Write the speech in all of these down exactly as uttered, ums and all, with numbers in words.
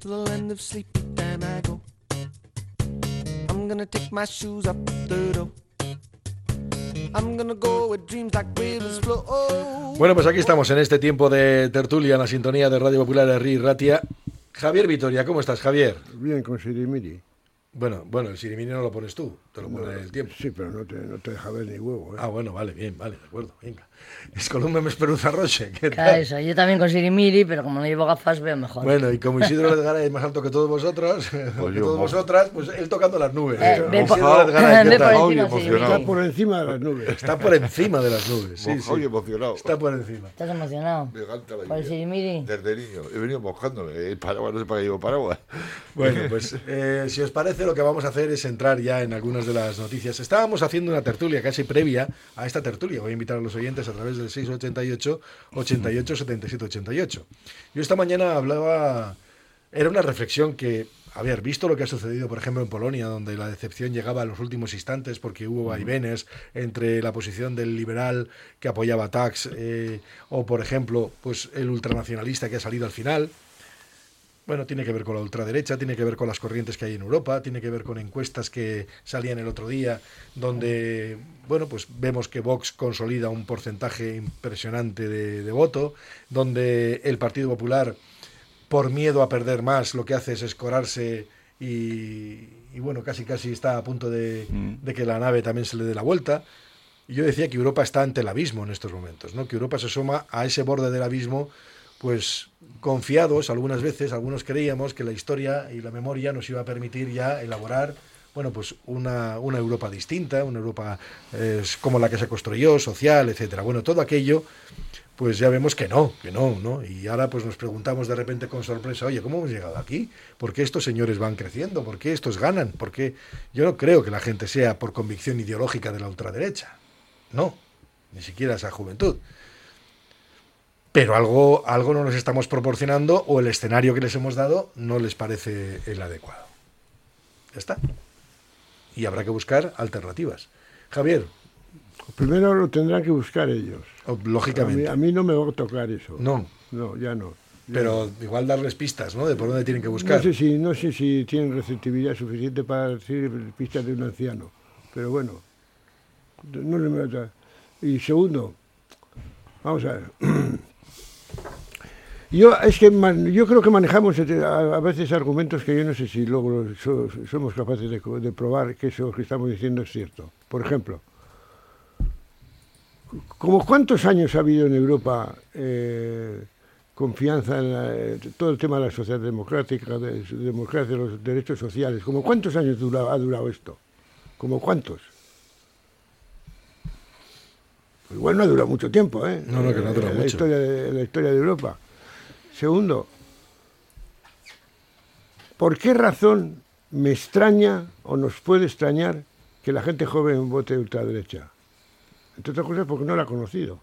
to the land of sleep, then I go. I'm gonna take my shoes up the door. I'm gonna go where dreams like rivers flow. Bueno, pues aquí estamos en este tiempo de tertulia en la sintonía de Radio Popular Herri Ratia. Javier Vitoria, ¿cómo estás, Javier? Bien, con Sirimiri. Bueno, bueno, el sirimiri no lo pones tú, te lo pone No, el tiempo. Sí, pero no te, no te deja ver ni huevo, ¿eh? Ah, bueno, vale, bien, vale, de acuerdo, venga. Es Columba Mesperuza Roche, ¿qué tal? Claro, eso, yo también con Sirimiri, pero como no llevo gafas veo mejor. Bueno, y como Isidro Ledgaray es más alto que todos vosotros, que Pues yo, todos mo- vosotras, pues él tocando las nubes. Eh, ve por- Isidro Ledgaray, ¿qué ve tal? por Oye, encima, emocionado. Está Sirimiri. por encima de las nubes. Está por encima de las nubes, sí, Mojado sí. y emocionado. Está por encima. ¿Estás emocionado? Me encanta la ¿Por el lluvia. Sirimiri? Desde niño. He venido mojándome. El paraguas, no sé para qué llevo paraguas. Bueno, pues eh, si os parece, lo que vamos a hacer es entrar ya en algunas de las noticias. Estábamos haciendo una tertulia casi previa a esta tertulia. Voy a invitar a los oyentes a través del seis ochenta y ocho, ochenta y ocho, setenta y siete ochenta y ocho. Yo esta mañana hablaba, era una reflexión que, a ver, visto lo que ha sucedido, por ejemplo, en Polonia, donde la decepción llegaba a los últimos instantes porque hubo vaivenes entre la posición del liberal que apoyaba a Tax eh, o, por ejemplo, pues el ultranacionalista que ha salido al final. Bueno, tiene que ver con la ultraderecha, tiene que ver con las corrientes que hay en Europa, tiene que ver con encuestas que salían el otro día, donde, bueno, pues vemos que Vox consolida un porcentaje impresionante de, de voto, donde el Partido Popular, por miedo a perder más, lo que hace es escorarse y, y bueno, casi casi está a punto de, de que la nave también se le dé la vuelta. Y yo decía que Europa está ante el abismo en estos momentos, ¿no? Que Europa se asoma a ese borde del abismo, pues confiados algunas veces, algunos creíamos que la historia y la memoria nos iba a permitir ya elaborar, bueno, pues una, una Europa distinta, una Europa eh, como la que se construyó, social, etcétera. Bueno, todo aquello, pues ya vemos que no, que no, ¿no? Y ahora pues nos preguntamos de repente con sorpresa, oye, ¿cómo hemos llegado aquí? ¿Por qué estos señores van creciendo? ¿Por qué estos ganan? ¿Por qué? Yo no creo que la gente sea por convicción ideológica de la ultraderecha. No, ni siquiera esa juventud. Pero algo, algo no nos estamos proporcionando o el escenario que les hemos dado no les parece el adecuado. Ya está. Y habrá que buscar alternativas. Javier, Primero lo tendrán que buscar ellos. o- A mí, lógicamente. a mí no me va a tocar eso. No, No, ya no. Ya pero no. igual darles pistas, ¿no? De por dónde tienen que buscar. No sé si, no sé si tienen receptividad suficiente para decir pistas de un anciano. Pero bueno, no le mata. Y segundo, vamos a ver. Yo es que man- yo creo que manejamos eh, a, a veces argumentos que yo no sé si luego los- so- somos capaces de, co- de probar que eso que estamos diciendo es cierto. Por ejemplo, como cuántos años ha habido en Europa eh, confianza en la- eh, todo el tema de la sociedad democrática, de su democracia, los derechos sociales, como cuántos años dura- ha durado esto, como cuántos. Igual no ha durado mucho tiempo, ¿eh? No, no, que no ha durado En la mucho. historia de, en la historia de Europa. Segundo, ¿por qué razón me extraña o nos puede extrañar que la gente joven vote ultraderecha? Entre otras cosas porque no la ha conocido.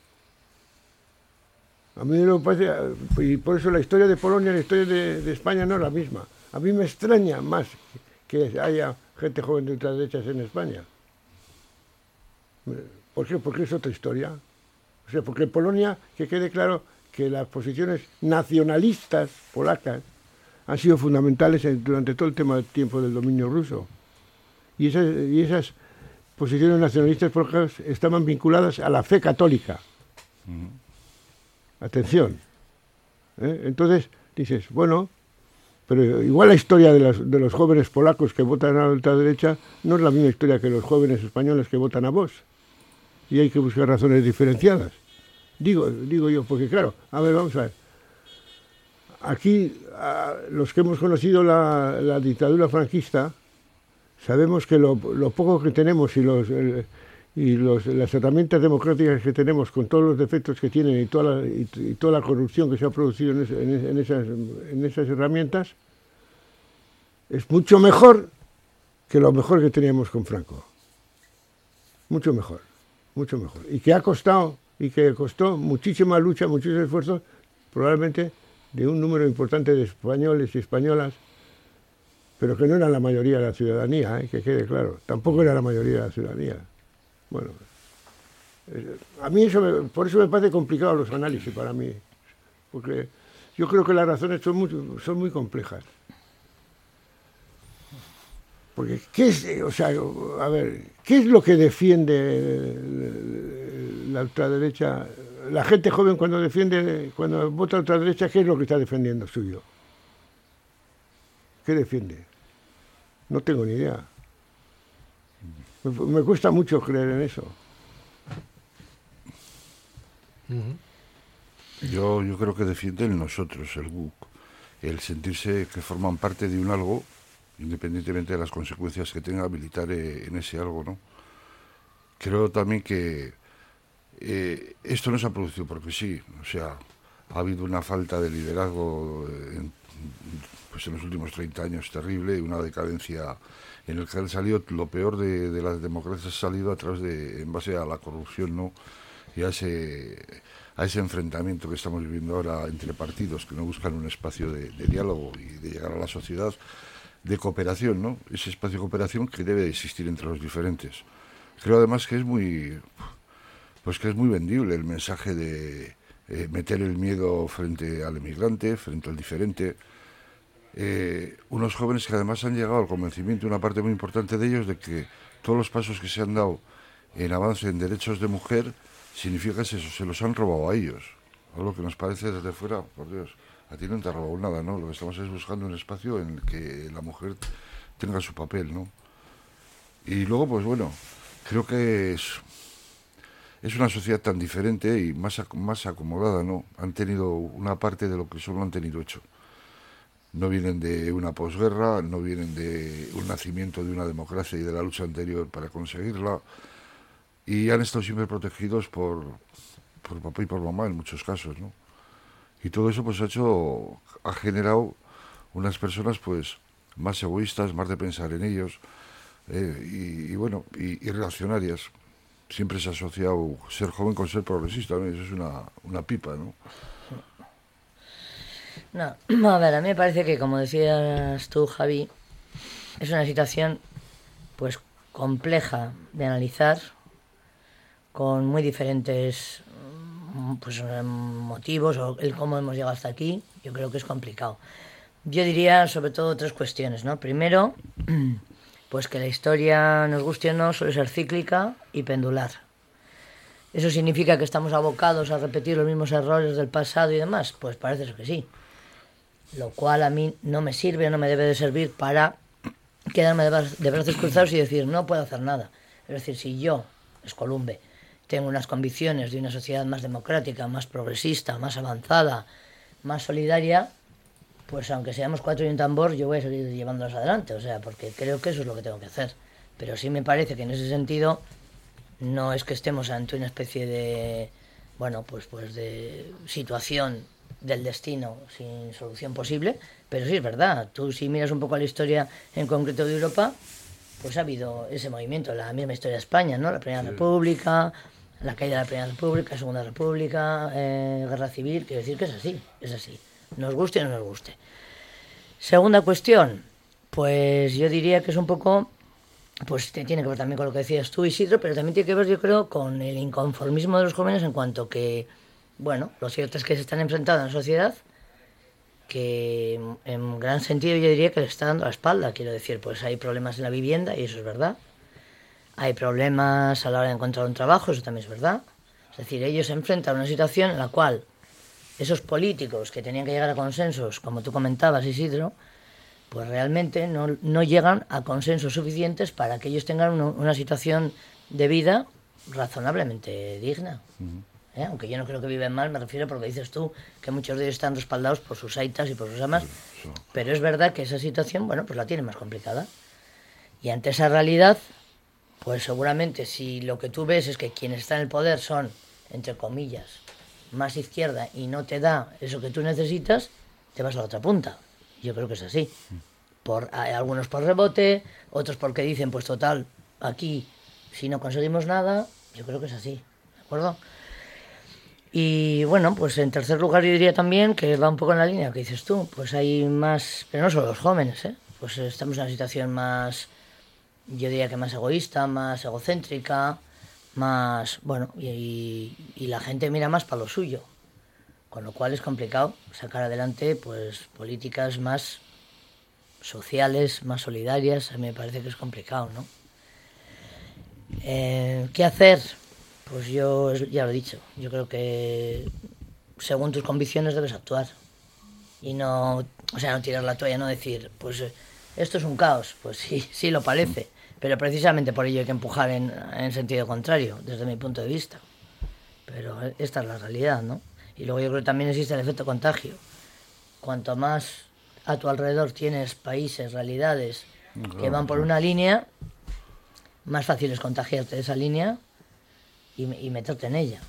A mí me parece, y por eso la historia de Polonia y la historia de, de España no es la misma. A mí me extraña más que haya gente joven de ultraderechas en España. ¿Por qué? Porque es otra historia. O sea, porque en Polonia, que quede claro que las posiciones nacionalistas polacas han sido fundamentales en- durante todo el tema del tiempo del dominio ruso. Y esas, y esas posiciones nacionalistas polacas estaban vinculadas a la fe católica. Atención. ¿Eh? Entonces dices, bueno, pero igual la historia de los, de los jóvenes polacos que votan a la ultraderecha no es la misma historia que los jóvenes españoles que votan a Vox. Y hay que buscar razones diferenciadas. Digo, digo yo, porque claro, a ver, vamos a ver. Aquí, a los que hemos conocido la, la dictadura franquista, sabemos que lo, lo poco que tenemos y, los, el- y los, las herramientas democráticas que tenemos, con todos los defectos que tienen y toda la, y, y toda la corrupción que se ha producido en, ese- en, en esas, en esas herramientas, es mucho mejor que lo mejor que teníamos con Franco. Mucho mejor, mucho mejor. Y que ha costado, y que costó muchísima lucha, muchísimo esfuerzo, probablemente de un número importante de españoles y españolas, pero que no eran la mayoría de la ciudadanía, ¿eh? Que quede claro. Tampoco era la mayoría de la ciudadanía. Bueno, eh, a mí eso, me- por eso me parece complicado los análisis para mí, porque Yo creo que las razones son muy, son muy complejas. Porque, ¿qué es, o sea, a ver, ¿qué es lo que defiende la ultraderecha? La gente joven cuando defiende, cuando vota ultraderecha, ¿qué es lo que está defendiendo suyo? ¿Qué defiende? No tengo ni idea. Me, me cuesta mucho creer en eso. Yo, yo creo que defienden nosotros, el B U C, el sentirse que forman parte de un algo, independientemente de las consecuencias que tenga militar en ese algo, ¿no? Creo también que eh, esto no se ha producido porque sí, o sea, ha habido una falta de liderazgo en, pues en los últimos treinta años terrible y una decadencia en el que han salido lo peor de, de las democracias ha salido a través de, en base a la corrupción, ¿no? Y a ese, a ese enfrentamiento que estamos viviendo ahora entre partidos que no buscan un espacio de, de diálogo y de llegar a la sociedad, de cooperación, ¿no? Ese espacio de cooperación que debe existir entre los diferentes. Creo además que es muy, pues que es muy vendible el mensaje de eh, meter el miedo frente al emigrante, frente al diferente. Eh, unos jóvenes que además han llegado al convencimiento, una parte muy importante de ellos, de que todos los pasos que se han dado en avance en derechos de mujer significa que se, se los han robado a ellos. Algo que nos parece desde fuera, por Dios, a ti no te ha robado nada, ¿no? Lo que estamos es buscando un espacio en el que la mujer tenga su papel, ¿no? Y luego, pues bueno, creo que es, es una sociedad tan diferente y más, más acomodada, ¿no? Han tenido una parte de lo que solo han tenido hecho. No vienen de una posguerra, no vienen de un nacimiento de una democracia y de la lucha anterior para conseguirla. Y han estado siempre protegidos por, por papá y por mamá en muchos casos, ¿no? Y todo eso pues ha hecho, ha generado unas personas pues más egoístas, más de pensar en ellos, eh, y, y bueno, y, y reaccionarias. Siempre se ha asociado ser joven con ser progresista, ¿no? Eso es una, una pipa, ¿no? No, a ver, a mí me parece que, como decías tú, Javi, es una situación pues compleja de analizar, con muy diferentes pues motivos, o el cómo hemos llegado hasta aquí. Yo creo que es complicado. Yo diría sobre todo tres cuestiones, ¿no? Primero, pues que la historia, nos guste o no, suele ser cíclica y pendular. ¿Eso significa que estamos abocados a repetir los mismos errores del pasado y demás? Pues parece ser que sí. Lo cual a mí no me sirve, no me debe de servir para quedarme de, bra- de brazos cruzados y decir no puedo hacer nada. Es decir, si yo, Escolumbe, tengo unas convicciones de una sociedad más democrática, más progresista, más avanzada, más solidaria, pues aunque seamos cuatro y un tambor, yo voy a seguir llevándolas adelante, o sea, porque creo que eso es lo que tengo que hacer. Pero sí me parece que en ese sentido no es que estemos ante una especie de, bueno, pues, pues de situación del destino sin solución posible, pero sí es verdad, tú si miras un poco la historia en concreto de Europa, pues ha habido ese movimiento, la misma historia de España, ¿no? La Primera sí. República, la caída de la Primera República, Segunda República, eh, Guerra Civil, quiero decir que es así, es así, nos guste o no nos guste. Segunda cuestión, pues yo diría que es un poco, pues tiene que ver también con lo que decías tú, Isidro, pero también tiene que ver, yo creo, con el inconformismo de los jóvenes en cuanto que, bueno, lo cierto es que se están enfrentando a una sociedad que en gran sentido yo diría que le está dando la espalda. Quiero decir, pues hay problemas en la vivienda y eso es verdad. Hay problemas a la hora de encontrar un trabajo, eso también es verdad. Es decir, ellos se enfrentan a una situación en la cual esos políticos que tenían que llegar a consensos, como tú comentabas, Isidro, pues realmente no, no llegan a consensos suficientes para que ellos tengan una, una situación de vida razonablemente digna. Uh-huh. ¿Eh? Aunque yo no creo que viven mal, me refiero porque dices tú que muchos de ellos están respaldados por sus aitas y por sus amas, pero es verdad que esa situación, bueno, pues la tiene más complicada. Y ante esa realidad, pues seguramente si lo que tú ves es que quienes están en el poder son, entre comillas, más izquierda y no te da eso que tú necesitas, te vas a la otra punta. Yo creo que es así. Por, hay algunos por rebote, otros porque dicen, pues total, aquí si no conseguimos nada, yo creo que es así, ¿de acuerdo? Y bueno, pues en tercer lugar yo diría también que va un poco en la línea que dices tú, pues hay más, pero no solo los jóvenes, ¿eh? Pues estamos en una situación más, yo diría que más egoísta, más egocéntrica, más, bueno, y, y la gente mira más para lo suyo. Con lo cual es complicado sacar adelante pues políticas más sociales, más solidarias. A mí me parece que es complicado, ¿no? Eh, ¿Qué hacer? Pues yo ya lo he dicho. Yo creo que según tus convicciones debes actuar. Y no, o sea, no tirar la toalla, no decir, pues eh, esto es un caos. Pues sí, sí lo parece. Pero precisamente por ello hay que empujar en, en sentido contrario, desde mi punto de vista. Pero esta es la realidad, ¿no? Y luego yo creo que también existe el efecto contagio. Cuanto más a tu alrededor tienes países, realidades que van por una línea, más fácil es contagiarte de esa línea y, y meterte en ella.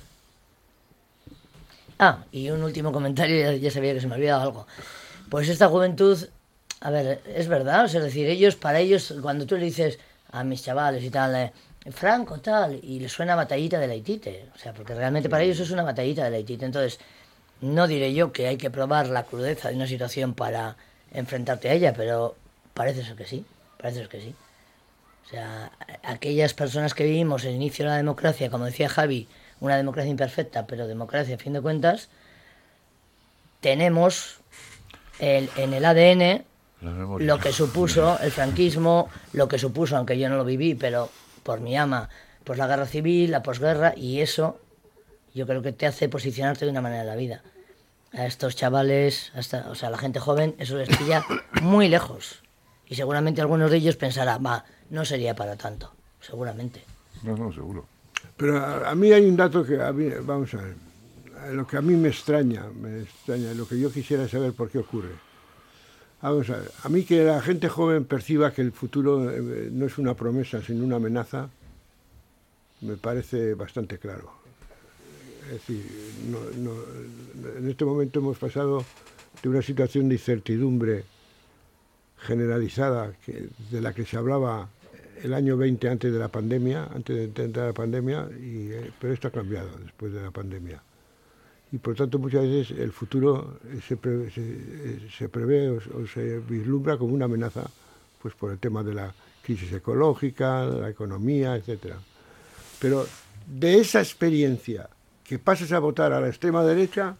Ah, y un último comentario, ya, ya sabía que se me olvidaba algo. Pues esta juventud, a ver, es verdad, o sea, es decir, ellos, para ellos, cuando tú le dices a mis chavales y tal, eh, Franco, tal, y les suena batallita de la Itite, o sea, porque realmente para ellos es una batallita de la Itite. Entonces, no diré yo que hay que probar la crudeza de una situación para enfrentarte a ella, pero parece ser que sí, parece ser que sí. O sea, aquellas personas que vivimos el inicio de la democracia, como decía Javi, una democracia imperfecta, pero democracia a fin de cuentas, tenemos el, en el A D N lo que supuso el franquismo, lo que supuso, aunque yo no lo viví, pero por mi ama, pues la guerra civil, la posguerra, y eso yo creo que te hace posicionarte de una manera en la vida. A estos chavales, hasta, o sea, a la gente joven, eso les pilla muy lejos. Y seguramente algunos de ellos pensarán, va, no sería para tanto, seguramente. No, no, seguro. Pero a, a mí hay un dato que, a mí, vamos a ver, lo que a mí me extraña, me extraña, lo que yo quisiera saber por qué ocurre. Vamos a ver, a mí que la gente joven perciba que el futuro eh, no es una promesa, sino una amenaza, me parece bastante claro. Es decir, no, no, en este momento hemos pasado de una situación de incertidumbre generalizada que, de la que se hablaba el año veinte antes de la pandemia, antes de entrar la pandemia, y, eh, pero esto ha cambiado después de la pandemia. Y por tanto muchas veces el futuro se prevé, se, se prevé o, o se vislumbra como una amenaza, pues por el tema de la crisis ecológica, la economía, etcétera. Pero de esa experiencia que pasas a votar a la extrema derecha,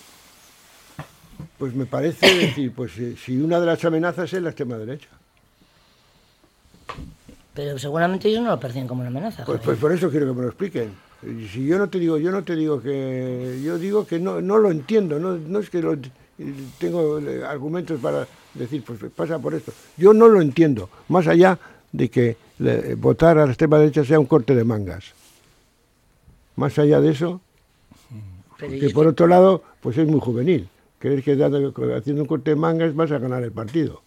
pues me parece decir, pues si una de las amenazas es la extrema derecha. Pero seguramente ellos no lo perciben como una amenaza. Pues, pues por eso quiero que me lo expliquen. Si yo no te digo, yo no te digo que, yo digo que no, no lo entiendo, no, no es que lo, tengo argumentos para decir, pues pasa por esto. Yo no lo entiendo, más allá de que le, votar a la extrema derecha sea un corte de mangas. Más allá de eso, Pero que por otro lado, pues es muy juvenil. Creer que dando, haciendo un corte de mangas vas a ganar el partido.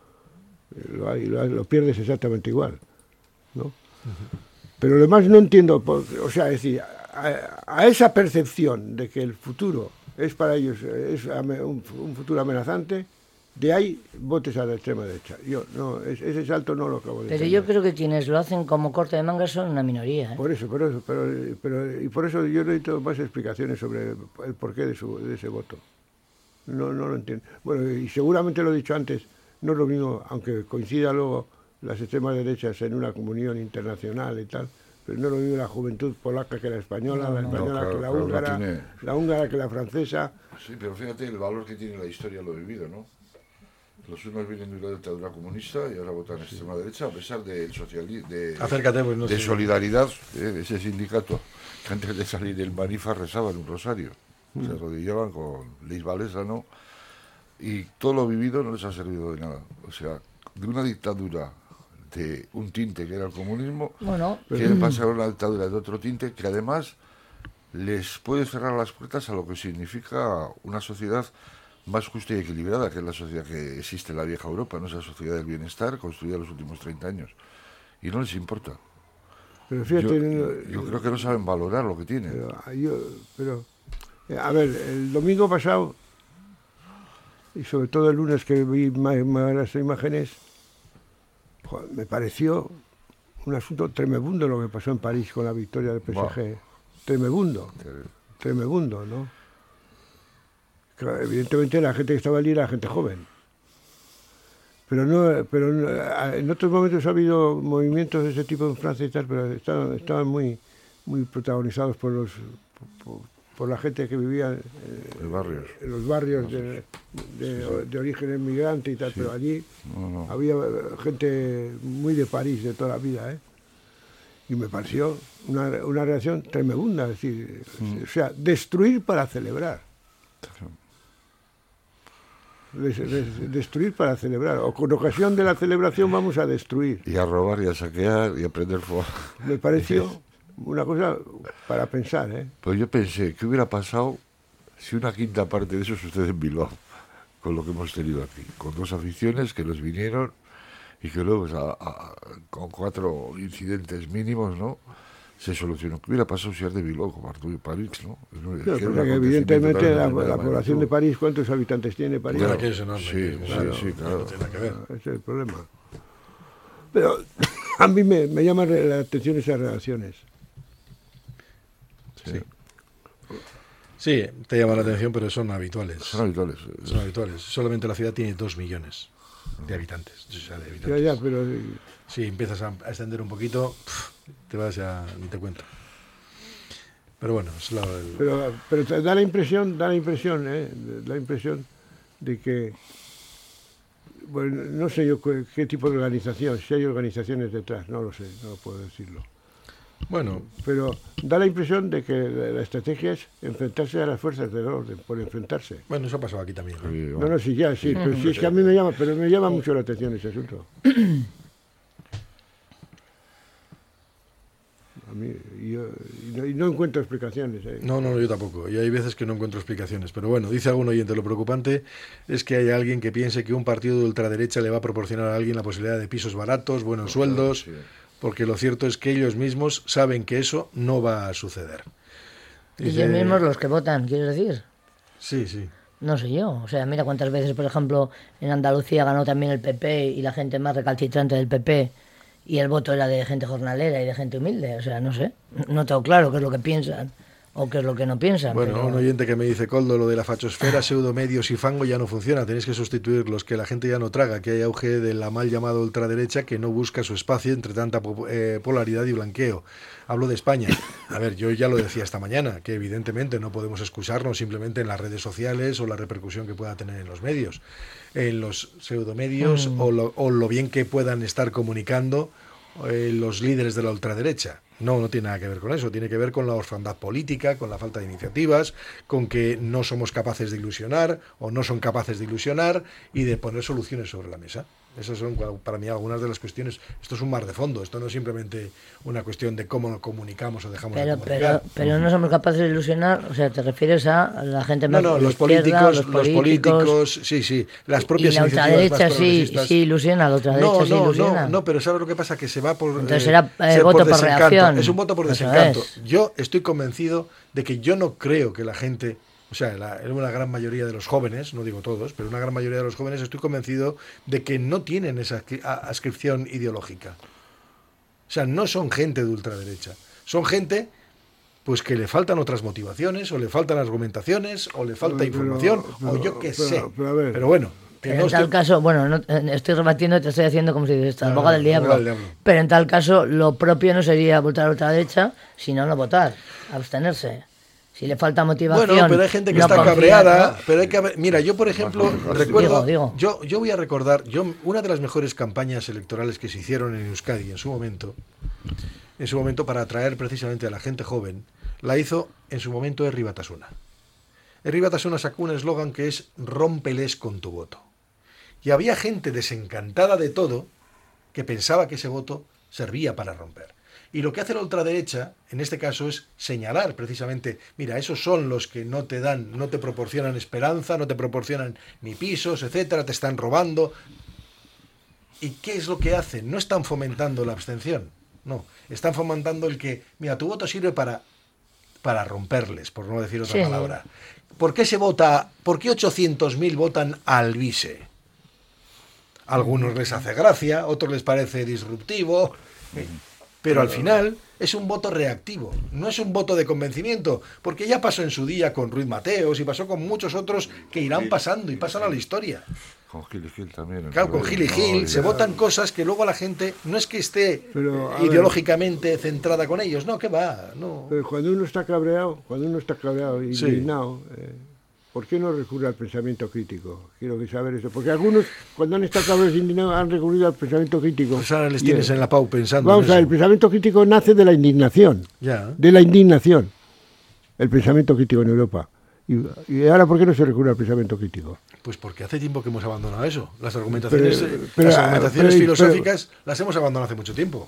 Lo, lo, lo pierdes exactamente igual, ¿no? Pero además no entiendo, o sea, es decir, a, a esa percepción de que el futuro es para ellos es un, un futuro amenazante, de ahí votes a la extrema derecha. Yo no, ese salto no lo acabo de Pero entender. yo creo que quienes lo hacen como corte de mangas son una minoría, ¿eh? Por eso, por eso, pero, pero y por eso yo necesito más explicaciones sobre el porqué de, su, de ese voto. No, no lo entiendo. Bueno, y seguramente lo he dicho antes, no es lo mismo, aunque coincida luego las extremas derechas en una comunión internacional y tal, pero no es lo mismo la juventud polaca que la española, No, la no. española No, claro, que la claro, húngara, no tiene- la húngara que la francesa. Sí, pero fíjate el valor que tiene la historia lo vivido, ¿no? Los unos vienen de una dictadura comunista y ahora votan a extrema derecha a pesar del socialismo, de, Acércate, pues no de sé. solidaridad, eh, de ese sindicato que antes de salir del Manifa rezaban un rosario, se arrodillaban con Leis Valesano y todo lo vivido no les ha servido de nada. O sea, de una dictadura de un tinte que era el comunismo, Bueno, quieren pasar a una dictadura de otro tinte que además les puede cerrar las puertas a lo que significa una sociedad más justa y equilibrada, que es la sociedad que existe en la vieja Europa, no esa sociedad del bienestar construida en los últimos treinta años. Y no les importa. Pero fíjate, Yo, no- yo creo que no saben valorar lo que tienen. Pero, yo, pero, eh, a ver, el domingo pasado, y sobre todo el lunes que vi ma- ma- las imágenes, joder, me pareció un asunto tremebundo lo que pasó en París con la victoria del P S G. Tremebundo, tremebundo, ¿no? Claro, evidentemente la gente que estaba allí era gente joven. Pero no, pero no, en otros momentos ha habido movimientos de ese tipo en Francia y tal, pero estaban, estaban muy, muy protagonizados por los, por, por la gente que vivía eh, De barrios. en los barrios de, de, de origen inmigrante y tal, pero allí No, no. había gente muy de París de toda la vida, ¿eh? Y me pareció una, una reacción tremenda, es decir, o sea, destruir para celebrar. Des, des, destruir para celebrar, o con ocasión de la celebración vamos a destruir. Y a robar y a saquear y a prender fuego. Me pareció una cosa para pensar, ¿eh? Pues yo pensé, ¿qué hubiera pasado si una quinta parte de eso sucede en Bilbao? Con lo que hemos tenido aquí, con dos aficiones que nos vinieron y que luego, a, a, con cuatro incidentes mínimos, ¿no?, se solucionó. ¿Qué hubiera pasado si es de Bilbao, como Arturo y París, ¿no? Es Claro, que porque era un evidentemente acontecimiento la, también la de población de magnitud. París, ¿cuántos habitantes tiene París? Claro que es enorme. Sí, Claro, sí, sí, claro. No tiene nada que ver. Ese es el problema. Pero a mí me, me llama la atención esas relaciones. Sí. Sí, te llama la atención, pero son habituales. Son habituales. Son habituales. Solamente la ciudad tiene dos millones de habitantes. O sea, de Ya, habitantes. ya, pero Si empiezas a, a extender un poquito, pf, te vas a... ni te cuento. Pero bueno, es la, el- Pero, pero te da la impresión, da la impresión, ¿eh? Da la impresión de que, bueno, no sé yo qué, qué tipo de organización, si hay organizaciones detrás, no lo sé, no puedo decirlo. Bueno, Pero da la impresión de que la, la estrategia es enfrentarse a las fuerzas del orden, por enfrentarse. bueno, eso ha pasado aquí también, ¿no? Sí, No, bueno. no, sí, ya, sí, pero sí, es que a mí me llama, pero me llama mucho la atención ese asunto. A mí, y yo, y no, y no encuentro explicaciones. ¿eh? No, no, yo tampoco. Y hay veces que no encuentro explicaciones. Pero bueno, dice algún oyente, lo preocupante es que haya alguien que piense que un partido de ultraderecha le va a proporcionar a alguien la posibilidad de pisos baratos, buenos sueldos, Sí. porque lo cierto es que ellos mismos saben que eso no va a suceder. Y Dice- ellos mismos los que votan, ¿quieres decir? Sí, sí. No sé yo. O sea, mira cuántas veces, por ejemplo, en Andalucía ganó también el P P y la gente más recalcitrante del P P y el voto era de gente jornalera y de gente humilde. O sea, no sé. No tengo claro qué es lo que piensan o qué es lo que no piensan. Bueno, pero- un oyente que me dice, Coldo, lo de la fachosfera, pseudomedios y fango ya no funciona, tenéis que sustituirlos, que la gente ya no traga, que hay auge de la mal llamada ultraderecha que no busca su espacio entre tanta po- eh, polaridad y blanqueo. Hablo de España. A ver, yo ya lo decía esta mañana, que evidentemente no podemos excusarnos simplemente en las redes sociales o la repercusión que pueda tener en los medios. En los pseudomedios Mm. o, lo, o lo bien que puedan estar comunicando eh, los líderes de la ultraderecha. No, no tiene nada que ver con eso, tiene que ver con la orfandad política, con la falta de iniciativas, con que no somos capaces de ilusionar o no son capaces de ilusionar y de poner soluciones sobre la mesa. Esas son cua- para mí algunas de las cuestiones. Esto es un mar de fondo, esto no es simplemente una cuestión de cómo comunicamos o dejamos Pero, de pero, comunicar. pero no somos capaces de ilusionar, o sea, te refieres a la gente No, más no, de los izquierda, políticos, los políticos, sí, sí, las y propias la iniciativas ultraderecha más sí, progresistas. sí ilusiona, la ultraderecha No, sí no, ilusiona. no, no, pero ¿sabes lo que pasa? Que se va por... Entonces eh, será, eh, se- voto por desencanto. reacción. Es un voto por Eso desencanto. es. Yo estoy convencido de que yo no creo que la gente... O sea, la, una gran mayoría de los jóvenes, no digo todos, pero una gran mayoría de los jóvenes estoy convencido de que no tienen esa ascri- a- adscripción ideológica. O sea, no son gente de ultraderecha. Son gente pues que le faltan otras motivaciones, o le faltan argumentaciones, o le falta Pero- información, pero- o yo qué pero- sé. pero a ver. Pero bueno, que Pero no en tal estoy- caso, bueno, no, eh, estoy rebatiendo y te estoy haciendo como si dices, No, abogado no, del diablo. abogado del diablo. Pero en tal caso, lo propio no sería votar a la ultraderecha, sino no votar, abstenerse. Si le falta motivación. Bueno, pero hay gente que no está confiar, cabreada, ¿no? pero hay que haber- mira, yo por ejemplo recuerdo, Digo, digo. yo yo voy a recordar, yo una de las mejores campañas electorales que se hicieron en Euskadi en su momento, en su momento para atraer precisamente a la gente joven, la hizo en su momento Herri Batasuna. Herri Batasuna sacó un eslogan que es rómpeles con tu voto. Y había gente desencantada de todo que pensaba que ese voto servía para romper. Y lo que hace la ultraderecha, en este caso, es señalar precisamente, mira, esos son los que no te dan, no te proporcionan esperanza, no te proporcionan ni pisos, etcétera, te están robando. ¿Y qué es lo que hacen? No están fomentando la abstención, no, están fomentando el que, mira, tu voto sirve para, para romperles, por no decir otra Sí. palabra. ¿Por qué se vota, por qué ochocientos mil votan al Alvise? A algunos les hace gracia, a otros les parece disruptivo. Pero al final es un voto reactivo, no es un voto de convencimiento, porque ya pasó en su día con Ruiz Mateos y pasó con muchos otros que irán pasando y pasan a la historia. Con Gil y Gil también. Claro, con Gil y Gil no, se ya... votan cosas que luego la gente no es que esté Pero, ideológicamente ver, centrada con ellos, no, que va, no. Pero cuando uno está cabreado, cuando uno está cabreado y sí. indignado, eh, ¿por qué no recurre al pensamiento crítico? Quiero que saber eso, porque algunos cuando han estado cabreados y indignados han recurrido al pensamiento crítico. Pues ahora les tienes y, en la pau pensando. Vamos a ver, el pensamiento crítico nace de la indignación, ya. de la indignación, el pensamiento crítico en Europa. Y, y ahora, ¿por qué no se recurre al pensamiento crítico? Pues porque hace tiempo que hemos abandonado eso. Las argumentaciones, pero, pero, las argumentaciones pero, filosóficas pero, las hemos abandonado hace mucho tiempo.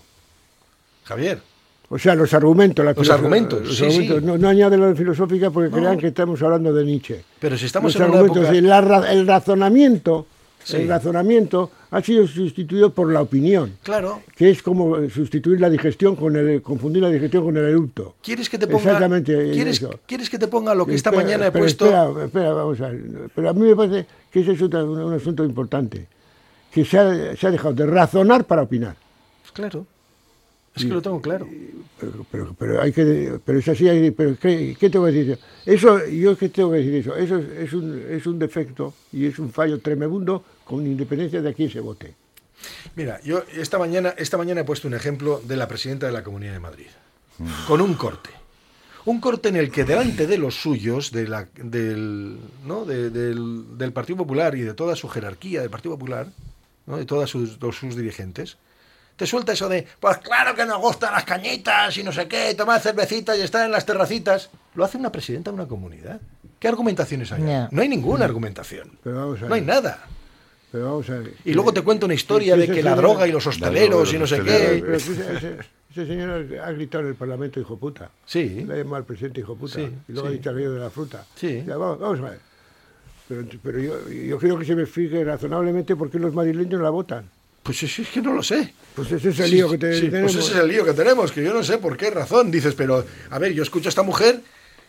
Javier. O sea, los argumentos. La los argumentos, los sí, argumentos. sí. No, no añade la filosófica porque no. crean que estamos hablando de Nietzsche. Pero si estamos los en una época... la, el razonamiento, sí. el razonamiento ha sido sustituido por la opinión. Claro. Que es como sustituir la digestión con el, confundir la digestión con el eructo. ¿Quieres que te ponga? Exactamente. ¿Quieres, eso. ¿Quieres que te ponga lo que espera, esta mañana he pero puesto? Espera, espera, vamos a ver. Pero a mí me parece que ese es un, un asunto importante. Que se ha, se ha dejado de razonar para opinar. Claro. Es que lo tengo claro. Pero, pero, pero hay que, pero es así. Hay, pero ¿qué, ¿qué tengo que decir? Eso, yo qué tengo que decir eso. Eso es, es un, es un defecto y es un fallo tremebundo con independencia de a quién se vote. Mira, yo esta mañana, esta mañana he puesto un ejemplo de la presidenta de la Comunidad de Madrid, mm. con un corte. Un corte en el que delante de los suyos, de la, del, ¿no? de, del, del Partido Popular y de toda su jerarquía del Partido Popular, ¿no? de todos sus, todos sus dirigentes, te suelta eso de, pues claro que nos gustan las cañitas y no sé qué, tomar cervecitas y estar en las terracitas. Lo hace una presidenta de una comunidad. ¿Qué argumentaciones hay? Yeah. No hay ninguna argumentación. Pero vamos a ver. No hay nada. Pero vamos a ver. Y luego te cuento una historia de que la droga y los hosteleros y no sé qué. Pero ese, ese, ese señor ha gritado en el Parlamento hijo puta. Sí. Le ha llamado al presidente hijo puta. Sí, y luego sí. ha dicho aquello de la fruta. Sí. Ya, vamos, vamos a ver. Pero, pero yo, yo creo que se me explique razonablemente por qué los madrileños la votan. Pues es, es que no lo sé. Pues ese es el lío sí, que te, sí, tenemos. Pues ese es el lío que tenemos, que yo no sé por qué razón. Dices, pero, a ver, yo escucho a esta mujer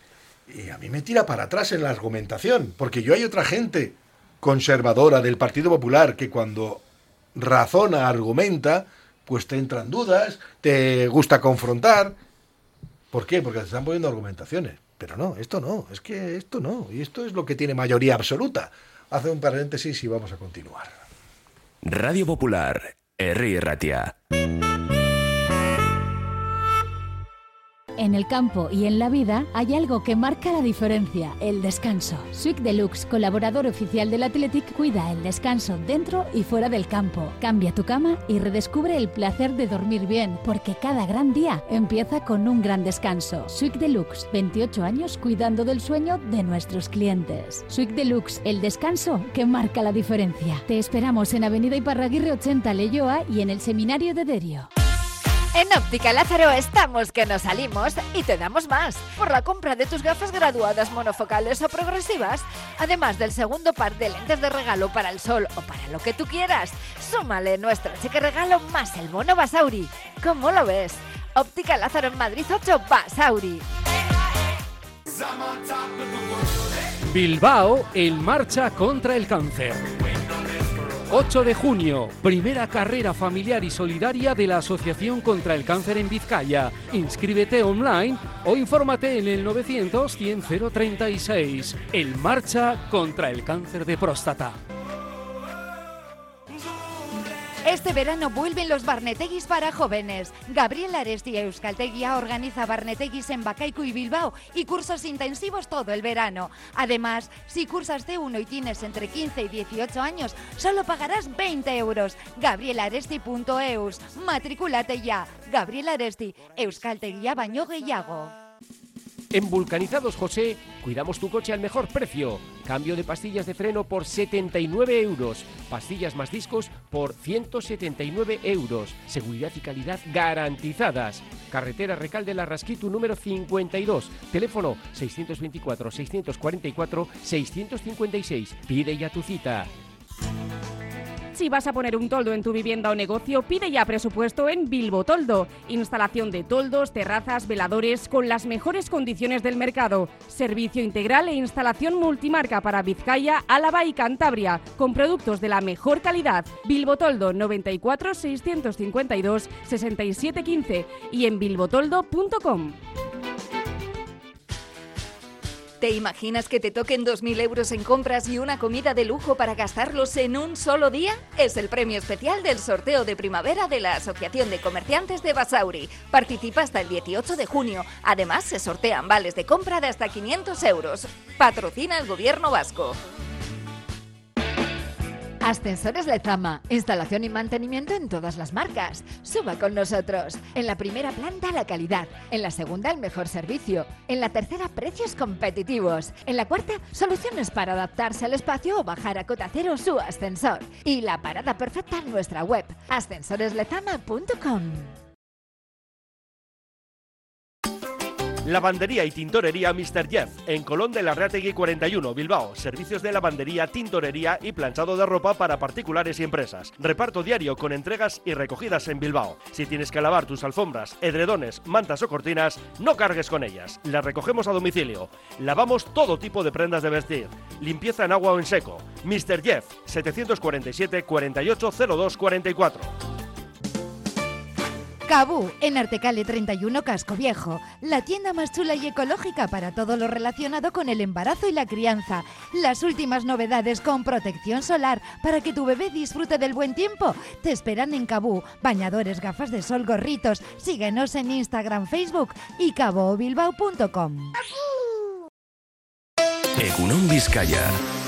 y a mí me tira para atrás en la argumentación, porque yo hay otra gente conservadora del Partido Popular que cuando razona, argumenta, pues te entran dudas, te gusta confrontar. ¿Por qué? Porque te están poniendo argumentaciones. Pero no, esto no, es que esto no. Y esto es lo que tiene mayoría absoluta. Hace un paréntesis y vamos a continuar. Radio Popular, Herri Ratia. En el campo y en la vida hay algo que marca la diferencia, el descanso. Swick Deluxe, colaborador oficial del Athletic, cuida el descanso dentro y fuera del campo. Cambia tu cama y redescubre el placer de dormir bien, porque cada gran día empieza con un gran descanso. Swick Deluxe, veintiocho años cuidando del sueño de nuestros clientes. Swick Deluxe, el descanso que marca la diferencia. Te esperamos en Avenida Iparraguirre ochenta, Leioa, y en el Seminario de Derio. En Óptica Lázaro estamos que nos salimos y te damos más. Por la compra de tus gafas graduadas monofocales o progresivas, además del segundo par de lentes de regalo para el sol o para lo que tú quieras, súmale nuestro cheque regalo más el bono Basauri. ¿Cómo lo ves? Óptica Lázaro en Madrid ocho, Basauri. Bilbao en marcha contra el cáncer. ocho de junio, primera carrera familiar y solidaria de la Asociación contra el Cáncer en Vizcaya. Inscríbete online o infórmate en el novecientos cien cero treinta y seis. En marcha contra el cáncer de próstata. Este verano vuelven los Barneteguis para jóvenes. Gabriel Aresti y Euskaltegia organiza Barneteguis en Bacaico y Bilbao y cursos intensivos todo el verano. Además, si cursas C uno y tienes entre quince y dieciocho años, solo pagarás veinte euros. gabriel aresti punto eus. Matricúlate ya. Gabriel Aresti, Euskaltegia baino gehiago. En Vulcanizados José, cuidamos tu coche al mejor precio. Cambio de pastillas de freno por setenta y nueve euros. Pastillas más discos por ciento setenta y nueve euros. Seguridad y calidad garantizadas. Carretera Recalde La Rasquitu número cincuenta y dos. Teléfono seiscientos veinticuatro, seiscientos cuarenta y cuatro, seiscientos cincuenta y seis. Pide ya tu cita. Si vas a poner un toldo en tu vivienda o negocio, pide ya presupuesto en Bilbo Toldo. Instalación de toldos, terrazas, veladores con las mejores condiciones del mercado. Servicio integral e instalación multimarca para Vizcaya, Álava y Cantabria, con productos de la mejor calidad. Bilbo Toldo noventa y cuatro, seiscientos cincuenta y dos, sesenta y siete quince y en bilbotoldo punto com. ¿Te imaginas que te toquen dos mil euros en compras y una comida de lujo para gastarlos en un solo día? Es el premio especial del sorteo de primavera de la Asociación de Comerciantes de Basauri. Participa hasta el dieciocho de junio. Además, se sortean vales de compra de hasta quinientos euros. Patrocina el Gobierno vasco. Ascensores Lezama, instalación y mantenimiento en todas las marcas. Suba con nosotros. En la primera planta la calidad, en la segunda el mejor servicio, en la tercera precios competitivos, en la cuarta soluciones para adaptarse al espacio o bajar a cota cero su ascensor. Y la parada perfecta en nuestra web, ascensores lezama punto com. Lavandería y tintorería mister Jeff, en Colón de Larreategui cuarenta y uno, Bilbao. Servicios de lavandería, tintorería y planchado de ropa para particulares y empresas. Reparto diario con entregas y recogidas en Bilbao. Si tienes que lavar tus alfombras, edredones, mantas o cortinas, no cargues con ellas. Las recogemos a domicilio. Lavamos todo tipo de prendas de vestir. Limpieza en agua o en seco. mister Jeff, setecientos cuarenta y siete, cuarenta y ocho, cero dos, cuarenta y cuatro. Cabú, en Artecale treinta y uno Casco Viejo, la tienda más chula y ecológica para todo lo relacionado con el embarazo y la crianza. Las últimas novedades con protección solar para que tu bebé disfrute del buen tiempo. Te esperan en Cabú, bañadores, gafas de sol, gorritos. Síguenos en Instagram, Facebook y cabo bilbao punto com. Egunon Vizcaya.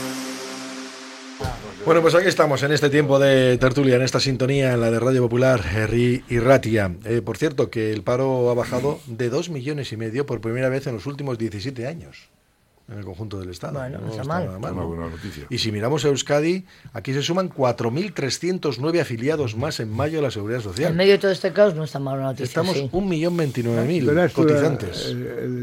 Bueno, pues aquí estamos en este tiempo de tertulia, en esta sintonía, en la de Radio Popular, Herri y Ratia. Eh, por cierto, que el paro ha bajado de dos millones y medio por primera vez en los últimos diecisiete años en el conjunto del Estado. Bueno, no está está mal. nada mal, Una ¿no? buena noticia. Y si miramos a Euskadi, aquí se suman cuatro mil trescientos nueve afiliados más en mayo a la Seguridad Social. En medio de todo este caos no está mal la noticia. Estamos sí. un millón veintinueve mil Verás tú, cotizantes. El,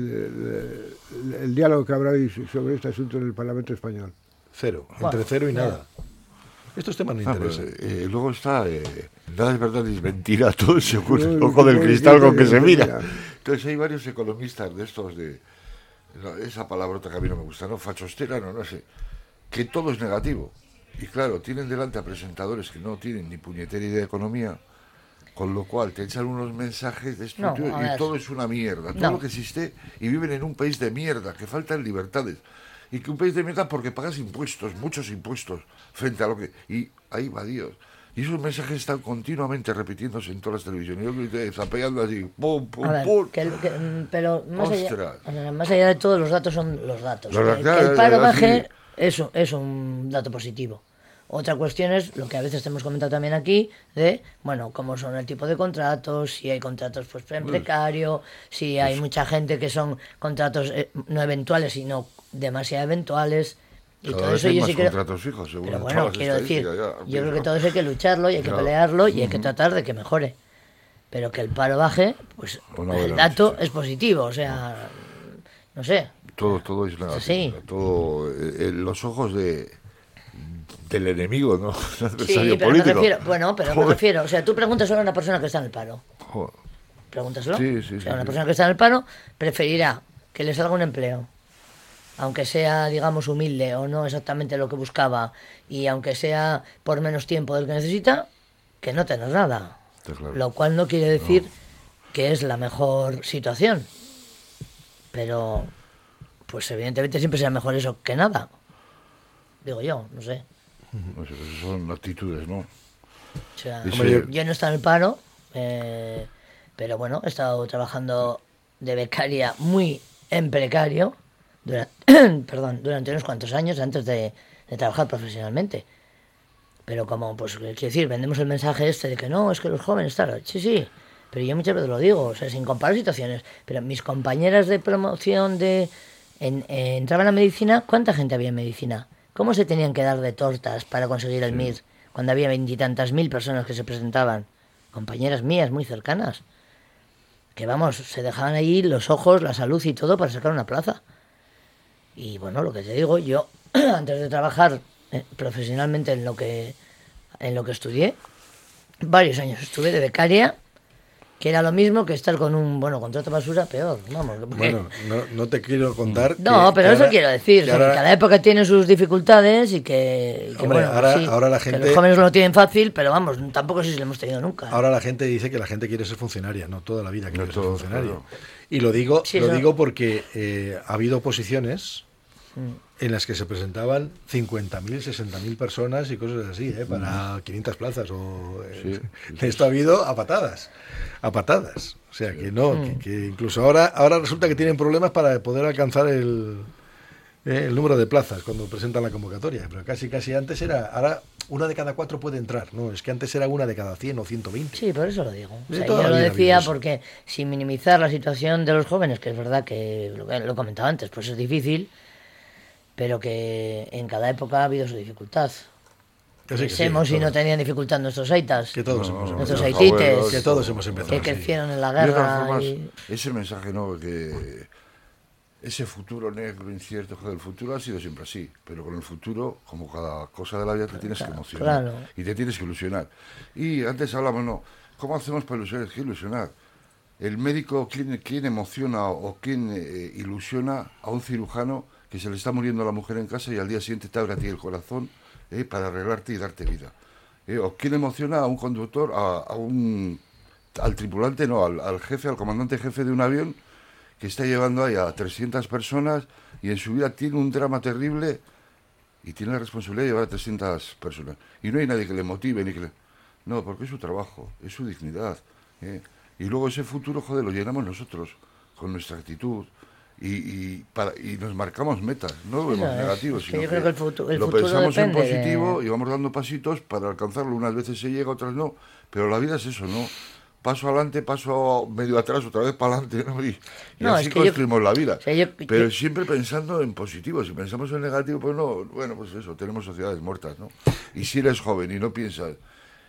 el- el- el diálogo que habrá hoy sobre este asunto en el Parlamento español. Cero, Bueno, entre cero y nada. nada. Estos temas me Ah, pero, interesan. eh, luego está, eh, nada es verdad ni es mentira, todo según el No, ojo del no, cristal no, con que no, se no, mira. no. Entonces hay varios economistas de estos de, no, esa palabrota que a mí no me gusta, ¿no? Fachostera, no, no sé, que todo es negativo. Y claro, tienen delante a presentadores que no tienen ni puñetera idea de economía, con lo cual te echan unos mensajes de No, estructura a y ver. todo es una mierda. Todo No. lo que existe, y viven en un país de mierda, que faltan libertades. Y que un país de mierda porque pagas impuestos, muchos impuestos, frente a lo que... Y ahí va Dios. Y esos mensajes están continuamente repitiéndose en todas las televisiones. Yo grité, zapeando así, pum, pum, A ver, pum. que, el- que, mm, pero más allá, Ostras. o sea, más allá de todo, los datos son los datos. Los Que- datos, que el paro sí. baje es, un- es un dato positivo. Otra cuestión es lo que a veces te hemos comentado también aquí, de, bueno, cómo son el tipo de contratos, si hay contratos pues en precario, si hay mucha gente que son contratos eh, no eventuales, sino demasiado eventuales. Y Cada todo vez eso hay yo más sí creo... contratos fijos, según Pero todas bueno, las quiero decir, estadísticas, ya, yo creo que mismo. todo eso hay que lucharlo y hay que Claro. pelearlo y hay que Ujú. tratar de que mejore. Pero que el paro baje, pues Una el buena dato noticia. es positivo, o sea, no sé. Todo, todo es negativo. Sí. Todo, eh, en los ojos de del enemigo, ¿no? El adversario Sí, pero político. me refiero, bueno, pero me Joder. refiero, o sea, tú preguntas solo a una persona que está en el paro. Joder. Pregúntaselo. Sí, sí, o sí, sea, una sí. persona que está en el paro preferirá que le salga un empleo, aunque sea, digamos, humilde o no exactamente lo que buscaba, y aunque sea por menos tiempo del que necesita, que no tener nada. Está claro. Lo cual no quiere decir que es la mejor situación. Pero, pues evidentemente siempre será mejor eso que nada. Digo yo, no sé. No sé, pues son actitudes, ¿no? O sea, Ese- hombre, yo, yo no he estado en el paro, eh, pero bueno, he estado trabajando de becaria muy en precario durante, perdón, durante unos cuantos años antes de, de trabajar profesionalmente. Pero como, pues, quiero decir, vendemos el mensaje este de que no, es que los jóvenes están... Sí, sí, pero yo muchas veces lo digo, o sea, sin comparar situaciones. Pero mis compañeras de promoción de... En, eh, entraban a medicina, ¿cuánta gente había en medicina? ¿Cómo se tenían que dar de tortas para conseguir el M I R cuando había veintitantas mil personas que se presentaban? Compañeras mías muy cercanas. Que vamos, se dejaban ahí los ojos, la salud y todo para sacar una plaza. Y bueno, lo que te digo, yo antes de trabajar eh, profesionalmente en lo que en lo que estudié. Varios años estuve de becaria, que era lo mismo que estar con un, bueno, contrato basura, peor, vamos. Porque... Bueno, no, no te quiero contar... No, que, pero que eso ahora, quiero decir, que, o sea, ahora, que cada época tiene sus dificultades y que, y que hombre, bueno, ahora, sí, ahora la gente... que los jóvenes no lo tienen fácil, pero vamos, tampoco sé si lo hemos tenido nunca. Ahora la gente dice que la gente quiere ser funcionaria, no toda la vida quiere No ser todos, funcionario. claro. Y lo digo, Sí, lo eso- digo porque eh, ha habido oposiciones Mm. en las que se presentaban cincuenta mil, sesenta mil personas y cosas así, ¿eh? Para quinientas plazas. O, eh, Sí, sí, esto ha habido a patadas, a patadas. O sea, que no, Mm. que, que incluso ahora, ahora resulta que tienen problemas para poder alcanzar el, eh, el número de plazas cuando presentan la convocatoria. Pero casi, casi antes era, ahora una de cada cuatro puede entrar. No, es que antes era una de cada cien o ciento veinte. Sí, por eso lo digo. O De sea, toda yo la lo vida ha decía habido eso. porque sin minimizar la situación de los jóvenes, que es verdad que lo, que lo he comentado antes, pues es difícil, pero que en cada época ha habido su dificultad. Que sí, que sí, Pensemos si no todos. tenían dificultad nuestros aitas, Que todos No, hemos no, nuestros los haitites, abuelos, Que todos hemos empezado que así. crecieron en la De todas guerra. formas, y- ese mensaje, ¿no? Que ese futuro negro, incierto, joder, el futuro ha sido siempre así, pero con el futuro, como cada cosa de la vida, te tienes que emocionar claro. y te tienes que ilusionar. Y antes hablamos, ¿no? ¿Cómo hacemos para ilusionar? ¿Qué ilusionar? El médico, ¿quién, quién emociona o quién eh, ilusiona a un cirujano que se le está muriendo la mujer en casa y al día siguiente te abre a ti el corazón eh, para arreglarte y darte vida? Eh, ¿O quién emociona a un conductor, a, a un al tripulante, no, al, al jefe, al comandante jefe de un avión que está llevando ahí a trescientas personas y en su vida tiene un drama terrible y tiene la responsabilidad de llevar a trescientas personas? Y no hay nadie que le motive ni que le... No, porque es su trabajo, es su dignidad. ¿eh? Y luego ese futuro, joder, lo llenamos nosotros con nuestra actitud y, y, para, y nos marcamos metas, no lo vemos Eso es, negativo, es que sino yo creo que el futu- el lo futuro pensamos en depende de- positivo y vamos dando pasitos para alcanzarlo. Unas veces se llega, otras no, pero la vida es eso, ¿no? Paso adelante, paso medio atrás, otra vez para adelante, ¿no? Y, y No, así es que yo- construimos la vida. o sea, yo- pero yo- siempre pensando en positivo. Si pensamos en negativo, pues no, bueno, pues eso, tenemos sociedades muertas, ¿no? Y si eres joven y no piensas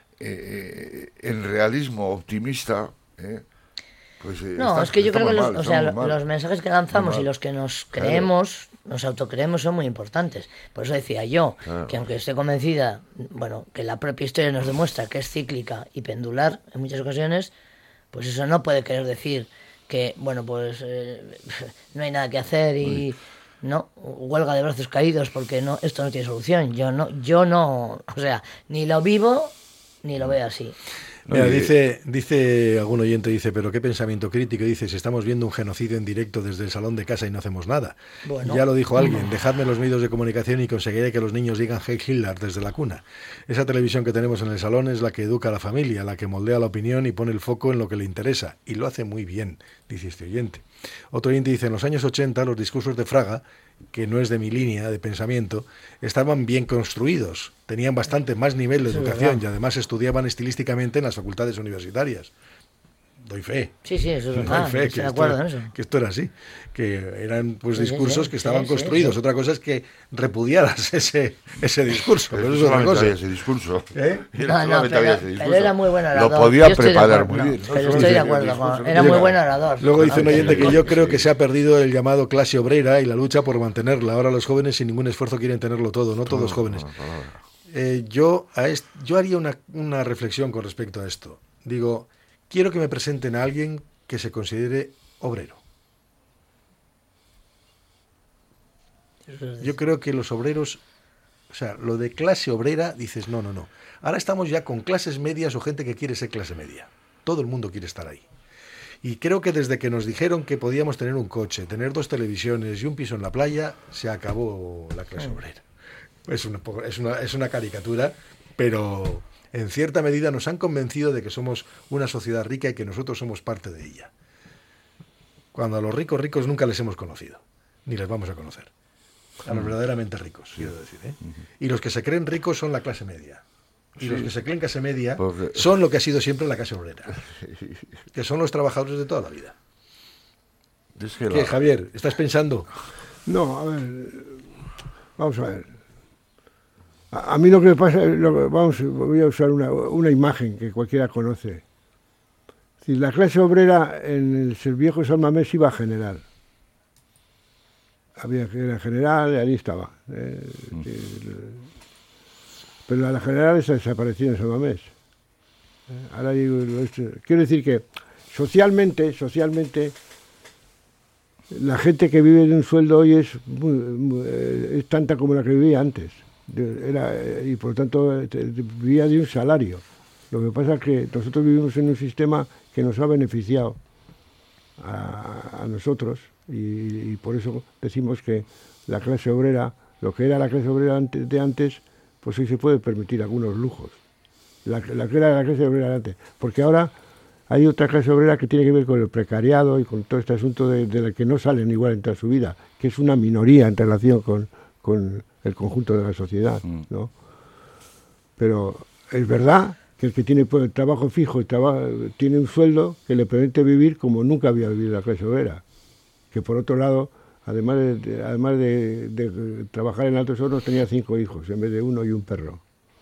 eh, en realismo optimista, ¿eh? Pues, eh, No, estás- es que yo creo que estamos los, mal, o sea, estamos lo- mal. los mensajes que lanzamos Muy y mal. los que nos Claro. creemos, nos autocreemos, son muy importantes. Por eso decía yo Claro. que aunque esté convencida, bueno, que la propia historia nos demuestra que es cíclica y pendular en muchas ocasiones, pues eso no puede querer decir que, bueno, pues eh, no hay nada que hacer y no, huelga de brazos caídos porque no, esto no tiene solución. Yo no, yo no, o sea, ni lo vivo ni lo veo así. Mira, Oye, dice, dice algún oyente, dice, pero qué pensamiento crítico, dice, si estamos viendo un genocidio en directo desde el salón de casa y no hacemos nada. Bueno. Ya lo dijo alguien, dejadme los medios de comunicación y conseguiré que los niños digan Heil Hitler desde la cuna. Esa televisión que tenemos en el salón es la que educa a la familia, la que moldea la opinión y pone el foco en lo que le interesa. Y lo hace muy bien, dice este oyente. Otro oyente dice, en los años ochenta los discursos de Fraga, que no es de mi línea de pensamiento, estaban bien construidos, tenían bastante más nivel de Eso es educación verdad. y además estudiaban estilísticamente en las facultades universitarias. Doy fe. Sí, sí, eso es Doy verdad, fe estoy de esto, acuerdo en eso. que esto era así, que eran pues Sí, sí, discursos sí, que sí, estaban sí, construidos. sí. Otra cosa es que repudiaras ese, ese discurso, Pero pero no eso es otra solamente cosa. había ese discurso. ¿Eh? Y No, no, solamente pero, había ese pero discurso. era muy buen orador. Lo podía Yo estoy de preparar acuerdo, muy no, bien. ¿no? Pero Solo estoy de el acuerdo, discurso, con- ¿no? era muy Llega. buen orador. Luego dice un Aunque- oyente que yo creo que se ha perdido el llamado clase obrera y la lucha por mantenerla. Ahora los jóvenes sin ningún esfuerzo quieren tenerlo todo, no todos jóvenes. Eh, yo, a est- yo haría una, una reflexión con respecto a esto. Digo, quiero que me presenten a alguien que se considere obrero. Yo creo que los obreros, o sea, lo de clase obrera, dices, no, no, no. Ahora estamos ya con clases medias o gente que quiere ser clase media. Todo el mundo quiere estar ahí. Y creo que desde que nos dijeron que podíamos tener un coche, tener dos televisiones y un piso en la playa, se acabó la clase obrera. Es una, po- es una, es una caricatura, pero en cierta medida nos han convencido de que somos una sociedad rica y que nosotros somos parte de ella. Cuando a los ricos ricos nunca les hemos conocido, ni les vamos a conocer. A los verdaderamente ricos, quiero decir. ¿eh? Y los que se creen ricos son la clase media. Y Sí. los que se creen clase media Porque- son lo que ha sido siempre la clase obrera, que son los trabajadores de toda la vida. Es que ¿Qué, la- Javier? ¿Estás pensando? No, a ver, vamos a ver. A, a mí lo que me pasa, lo que- vamos, voy a usar una, una imagen que cualquiera conoce. Es decir, la clase obrera en el viejo San Mamés iba a general. Había que era general y ahí estaba. eh, que- pero la general ha desaparecido en San Mamés. Ahora digo, quiero decir que socialmente, socialmente, la gente que vive de un sueldo hoy es, muy, muy, es tanta como la que vivía antes. Era, y por lo tanto vivía de un salario. Lo que pasa es que nosotros vivimos en un sistema que nos ha beneficiado a, a nosotros y, y por eso decimos que la clase obrera, lo que era la clase obrera antes, de antes, pues hoy se puede permitir algunos lujos. La, la que era la clase obrera de antes. Porque ahora hay otra clase obrera que tiene que ver con el precariado y con todo este asunto de, de la que no salen igual en toda su vida, que es una minoría en relación con, con el conjunto de la sociedad, ¿no? Pero es verdad que el que tiene pues, trabajo fijo y trabajo, tiene un sueldo que le permite vivir como nunca había vivido la clase obrera. Que por otro lado, además de, de, además de, de trabajar en altos hornos, tenía cinco hijos en vez de uno y un perro.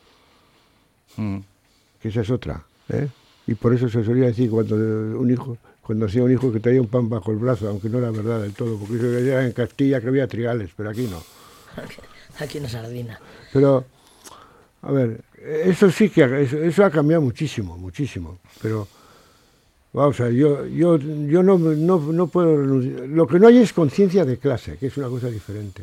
Mm. Que esa es otra, ¿eh? Y por eso se solía decir cuando un hijo, cuando hacía un hijo que traía un pan bajo el brazo, aunque no era verdad del todo, porque eso era en Castilla que había trigales, pero aquí no. Aquí no sardina. Pero, a ver, eso sí que eso, eso ha cambiado muchísimo, muchísimo. Pero, vamos a ver, yo, yo, yo no, no, no puedo renunciar. Lo que no hay es conciencia de clase, que es una cosa diferente.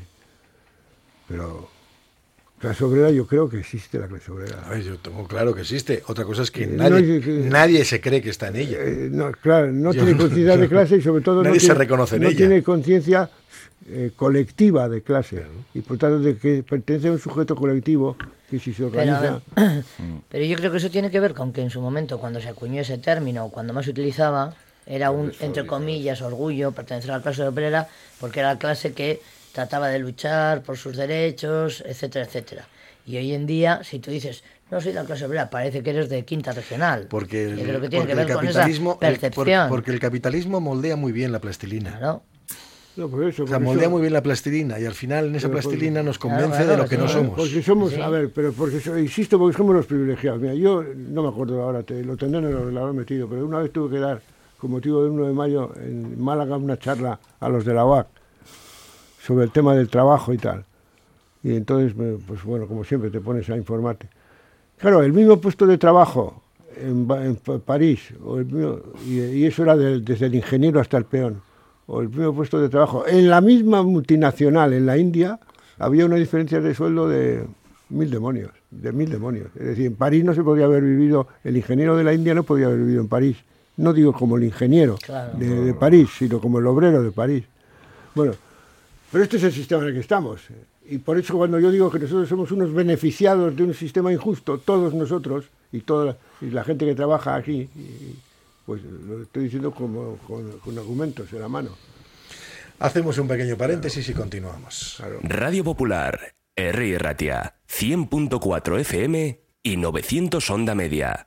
Pero clase obrera, yo creo que existe la clase obrera. A ver, yo tengo claro que existe. Otra cosa es que Eh, nadie, no, que- nadie se cree que está en ella. Eh, no, claro, no Yo- tiene conciencia de clase y sobre todo Nadie no se tiene, reconoce en no ella. tiene conciencia eh, colectiva de clase y por tanto de que pertenece a un sujeto colectivo que si se Pero, a organiza... ver, pero yo creo que eso tiene que ver con que en su momento, cuando se acuñó ese término, cuando más se utilizaba, era un, entre comillas, orgullo pertenecer a la clase obrera, porque era la clase que trataba de luchar por sus derechos, etcétera, etcétera. Y hoy en día, si tú dices, no soy de la clase obrera, parece que eres de quinta regional. Porque el, Yo creo que tiene porque que el ver con esa capitalismo, el- por- percepción. porque el capitalismo moldea muy bien la plastilina. Claro. No, por eso, O sea, por moldea eso- muy bien la plastilina y al final en esa Pero por- plastilina nos Claro, convence claro, de lo que sí, no sí. somos. Porque somos, Sí. a ver, pero porque so- insisto, porque somos los privilegiados. Mira, yo no me acuerdo ahora, te, lo tendré en el ordenador metido, pero una vez tuve que dar, con motivo del uno de mayo, en Málaga, una charla a los de la U A C sobre el tema del trabajo y tal. Y entonces, me- pues bueno, como siempre, te pones a informarte. Claro, el mismo puesto de trabajo en, Ba- en Pa- París, o el mismo- y, y eso era del- desde el ingeniero hasta el peón, o el mismo puesto de trabajo, en la misma multinacional en la India, había una diferencia de sueldo de mil demonios, de mil demonios. Es decir, en París no se podía haber vivido, el ingeniero de la India no podía haber vivido en París. No digo como el ingeniero Claro. de, de París, sino como el obrero de París. Bueno, pero este es el sistema en el que estamos. Y por eso cuando yo digo que nosotros somos unos beneficiados de un sistema injusto, todos nosotros y toda y la gente que trabaja aquí, y, pues lo estoy diciendo como, con, con argumentos en la mano. Hacemos un pequeño paréntesis y continuamos. Radio Popular, R. Ratia, cien punto cuatro F M y novecientos onda media.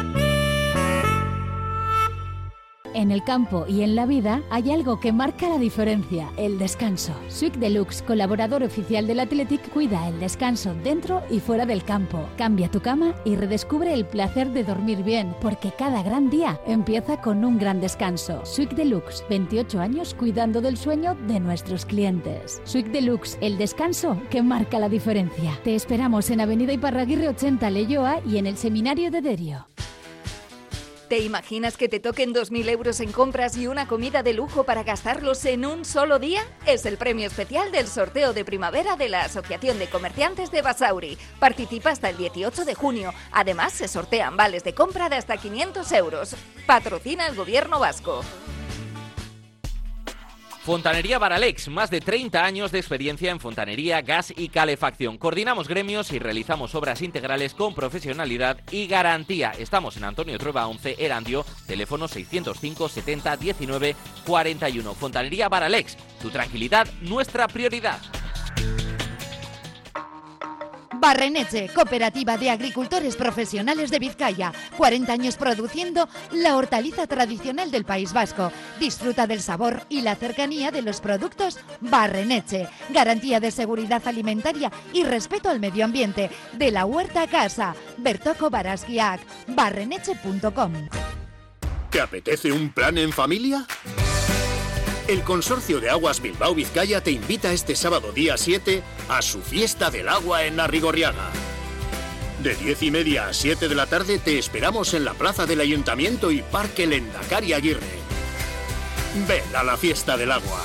En el campo y en la vida hay algo que marca la diferencia, el descanso. Swick Deluxe, colaborador oficial del Athletic, cuida el descanso dentro y fuera del campo. Cambia tu cama y redescubre el placer de dormir bien, porque cada gran día empieza con un gran descanso. Swick Deluxe, veintiocho años cuidando del sueño de nuestros clientes. Swick Deluxe, el descanso que marca la diferencia. Te esperamos en Avenida Iparraguirre ochenta, Leioa, y en el Seminario de Derio. ¿Te imaginas que te toquen dos mil euros en compras y una comida de lujo para gastarlos en un solo día? Es el premio especial del sorteo de primavera de la Asociación de Comerciantes de Basauri. Participa hasta el dieciocho de junio. Además, se sortean vales de compra de hasta quinientos euros. Patrocina el Gobierno vasco. Fontanería Baralex, más de treinta años de experiencia en fontanería, gas y calefacción. Coordinamos gremios y realizamos obras integrales con profesionalidad y garantía. Estamos en Antonio Trueba once, Erandio, teléfono seiscientos cinco setenta diecinueve cuarenta y uno. Fontanería Baralex, tu tranquilidad, nuestra prioridad. Barreneche, Cooperativa de Agricultores Profesionales de Vizcaya. cuarenta años produciendo la hortaliza tradicional del País Vasco. Disfruta del sabor y la cercanía de los productos Barreneche. Garantía de seguridad alimentaria y respeto al medio ambiente. De la huerta a casa. Bertoko Baraskiak. barreneche punto com. ¿Te apetece un plan en familia? El Consorcio de Aguas Bilbao Vizcaya te invita este sábado día siete a su fiesta del agua en Arrigorriaga. De diez y media a siete de la tarde te esperamos en la plaza del Ayuntamiento y Parque Lendakari Aguirre. Ven a la fiesta del agua.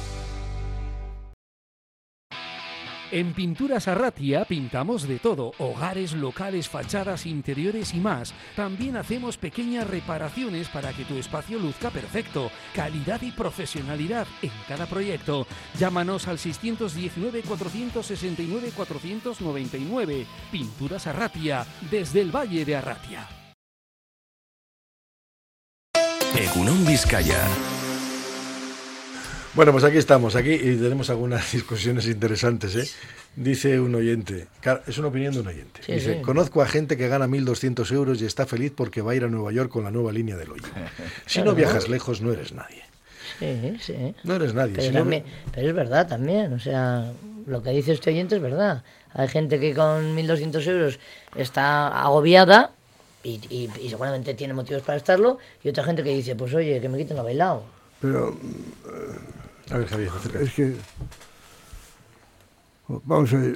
En Pinturas Arratia pintamos de todo, hogares, locales, fachadas, interiores y más. También hacemos pequeñas reparaciones para que tu espacio luzca perfecto. Calidad y profesionalidad en cada proyecto. Llámanos al seiscientos diecinueve, cuatrocientos sesenta y nueve, cuatrocientos noventa y nueve. Pinturas Arratia, desde el Valle de Arratia. Egunon Vizcaya. Bueno, pues aquí estamos, aquí y tenemos algunas discusiones interesantes, ¿eh? Dice un oyente, es una opinión de un oyente, Sí, dice, sí. conozco a gente que gana mil doscientos euros y está feliz porque va a ir a Nueva York con la nueva línea del hoyo. Si Claro. no viajas lejos, no eres nadie. Sí, sí. No eres nadie. Pero, Si no- también- pero es verdad también, o sea, lo que dice este oyente es verdad. Hay gente que con mil doscientos euros está agobiada y, y, y seguramente tiene motivos para estarlo, y otra gente que dice, pues oye, que me quiten lo bailado. Pero A ver, Javier, acércate. es que vamos a ver.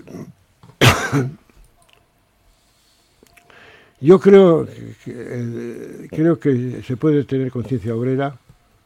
Yo creo que, eh, creo que se puede tener conciencia obrera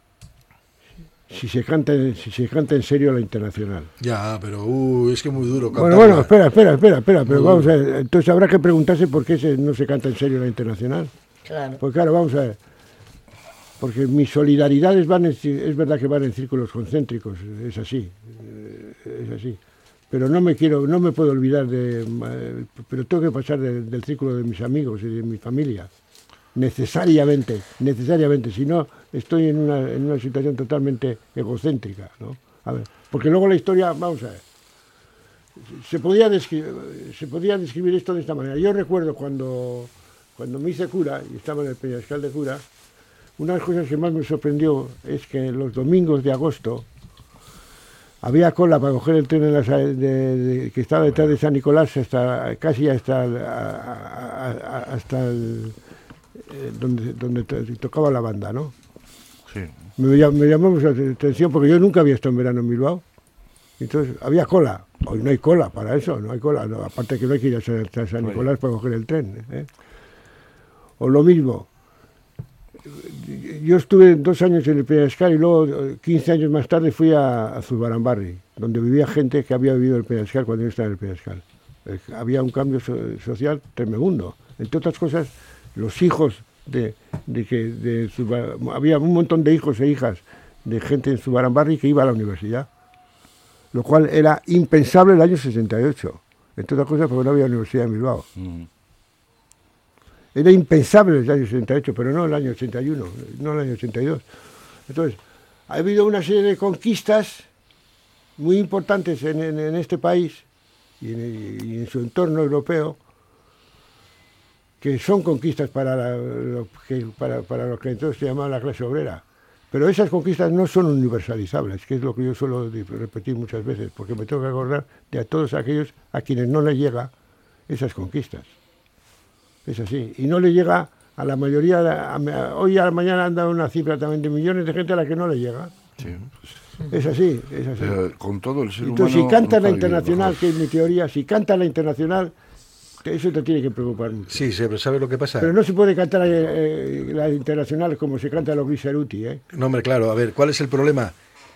si se canta si se canta en serio la internacional. Ya, pero uh, es que muy duro Bueno, cantarla. bueno, espera, espera, espera, espera, pero Muy vamos a duro. ver, entonces habrá que preguntarse por qué se- no se canta en serio la internacional. Claro. Pues claro, vamos a ver. Porque mis solidaridades van en, ci- es verdad que van en círculos concéntricos, es así, eh, es así. Pero no me quiero, no me puedo olvidar de, eh, pero tengo que pasar de- del círculo de mis amigos y de mi familia, necesariamente, necesariamente. Si no, estoy en una, en una situación totalmente egocéntrica, ¿no? A ver, porque luego la historia, vamos a ver. Se podía describir, se podía describir esto de esta manera. Yo recuerdo cuando, cuando me hice cura y estaba en el Peñascal de cura. Una de las cosas que más me sorprendió es que los domingos de agosto había cola para coger el tren en la sa- de- de- que estaba detrás de San Nicolás hasta casi hasta el, a- a- a- hasta el, eh, donde, donde to- tocaba la banda, ¿no? Sí. Me, llam- me llamó mucha atención porque yo nunca había estado en verano en Bilbao. Entonces había cola. Hoy no hay cola para eso, no hay cola. No, aparte que no hay que ir a San, a San Nicolás para coger el tren. ¿eh? O lo mismo. Yo estuve dos años en el Peñascal y luego eh, quince años más tarde fui a, a Zurbaranbarri, donde vivía gente que había vivido en el Peñascal cuando yo estaba en el Peñascal. Eh, había un cambio so- social tremendo. Entre otras cosas, los hijos de, de que de Zurba- había un montón de hijos e hijas de gente en Zurbaranbarri que iba a la universidad, lo cual era impensable el año sesenta y ocho. Entre otras cosas porque no había universidad en Bilbao. Mm. Era impensable el año sesenta y ocho, pero no el año ochenta y uno, no el año ochenta y dos. Entonces, ha habido una serie de conquistas muy importantes en, en- en este país y en, y en su entorno europeo, que son conquistas para, la- lo, que, para, para lo que entonces se llamaba la clase obrera. Pero esas conquistas no son universalizables, que es lo que yo suelo di- repetir muchas veces, porque me tengo que acordar de a todos aquellos a quienes no les llega esas conquistas. Es así. Y no le llega a la mayoría, a- a- hoy a la mañana han dado una cifra también de millones de gente a la que no le llega. Sí. Es así, es así. Pero con todo el ser Entonces, humano si canta nunca la ha vivido internacional, mejor. que es mi teoría, si canta la internacional, te- eso te tiene que preocupar mucho. Sí, sí, pero ¿sabes lo que pasa? Pero no se puede cantar eh, eh, la internacional como se canta los Griseruti, ¿eh? No, hombre, claro, a ver, ¿cuál es el problema?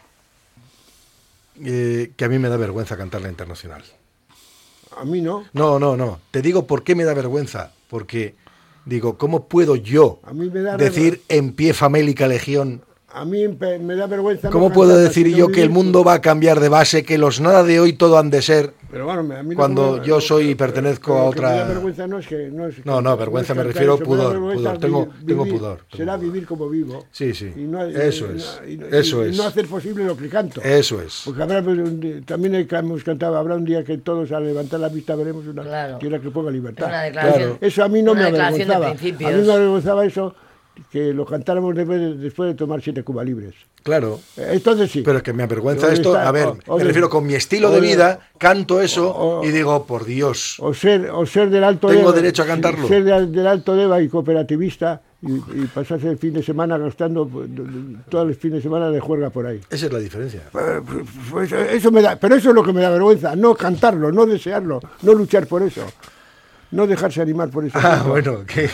Eh, que a mí me da vergüenza cantar la internacional. A mí no. No, no, no. Te digo por qué me da vergüenza. Porque, digo, ¿cómo puedo yo A mí me da decir en pie famélica legión? A mí empe- me da vergüenza. no ¿Cómo puedo cantarla, decir sino yo que el vivir- mundo va a cambiar de base, que los nada de hoy todo han de ser, Pero bueno, me- a mí lo cuando que me- yo lo- soy y pero- pertenezco pero a lo que me da otra... vergüenza no es que no es No, no, vergüenza es me cantar refiero eso, me da pudor, vergüenza pudor. Tengo- vi- tengo vivir- pudor, tengo será pudor. vivir como vivo. Sí, sí. Y no- y- Eso y- es. y- y- Eso y es. no hacer posible lo que canto. Eso es. Porque habrá pues, un día- también hay que hemos cantado, habrá un día que todos al levantar la vista veremos una Claro. tierra que ponga libertad. Una declaración- Claro. Eso a mí no una me declaración de avergonzaba. A principios. mí me avergonzaba eso que lo cantáramos después de, después de tomar siete Cuba libres. Claro. Entonces sí. Pero es que me avergüenza ¿Dónde esto. está? A ver, O- o me de- refiero con mi estilo o de de- vida, canto eso o- y digo, por Dios. O ser, o ser del Alto Tengo Deva, derecho a cantarlo. Ser del, del Alto Deva y cooperativista y, y pasarse el fin de semana gastando pues, todo el fin de semana de juerga por ahí. Esa es la diferencia. Pues eso me da, pero eso es lo que me da vergüenza, no cantarlo, no desearlo, no luchar por eso. no dejarse animar por eso. Ah, bueno, que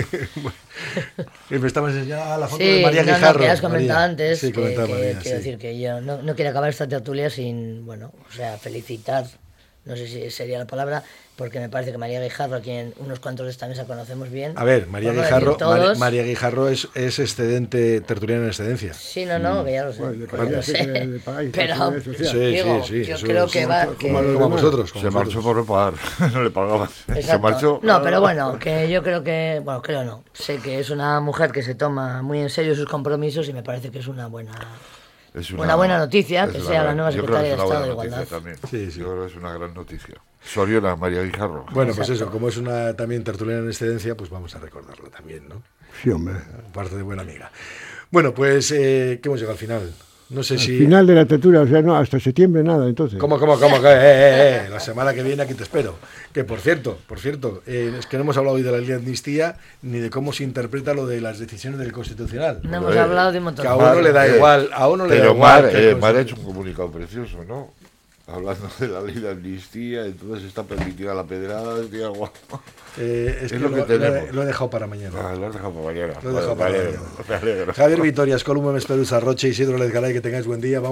me estabas enseñando la foto sí, de María no, Guijarro. No, que has comentado María. antes, Sí, que, comentaba que María, quiero sí. decir que yo no, no quiero acabar esta tertulia sin, bueno, o sea, felicitar, no sé si sería la palabra, porque me parece que María Guijarro, a quien unos cuantos de esta mesa conocemos bien. A ver, María por no Guijarro, decir todos, María, María Guijarro es, es excedente, tertuliana en excedencia. Sí, no, no, que ya lo sé. Bueno, que ya lo sé. que le pagáis, Pero, eso es social. Sí, digo, sí, sí, yo eso creo es que como- va... como, que- como demás. vosotros. como Se marchó vosotros. por no pagar, no le pagaban. Se Exacto. marchó. No, pero bueno, que yo creo que, bueno, creo no, sé que es una mujer que se toma muy en serio sus compromisos y me parece que es una buena, Es una buena noticia es que una sea la gran- nueva yo creo que secretaria es de una Estado de buena Igualdad. noticia también. Sí, sí. Yo creo que es una gran noticia. Soriona, María Guijarro. Bueno, pues eso, como es una también tertuliana en excedencia, pues vamos a recordarlo también, ¿no? Sí, hombre. Parte de buena amiga. Bueno, pues eh, que hemos llegado al final. No sé Al si... final de la tertulia, o sea, no, hasta septiembre nada, entonces. ¿Cómo, cómo, cómo? Que, eh, eh, eh, la semana que viene aquí te espero. Que por cierto, por cierto, eh, es que no hemos hablado hoy de la ley de amnistía ni de cómo se interpreta lo de las decisiones del Constitucional. No hemos hablado de un montón Que de a uno cosas. le da Eh, igual, a uno le da Pero igual. Mar, que el eh, Mar ha Constitu- hecho un comunicado precioso, ¿no? Hablando de la ley de amnistía, entonces está permitida la pedrada, tío, guapo. Eh, es, Es que lo lo, que lo he- tenemos. lo he dejado para mañana. Ah, lo has dejado para mañana. Lo he dejado me para alegro, mañana. me alegro. Javier Vitorias, Columna Mesperusa, Roche, Isidro Lezgaray, que tengáis buen día. Vamos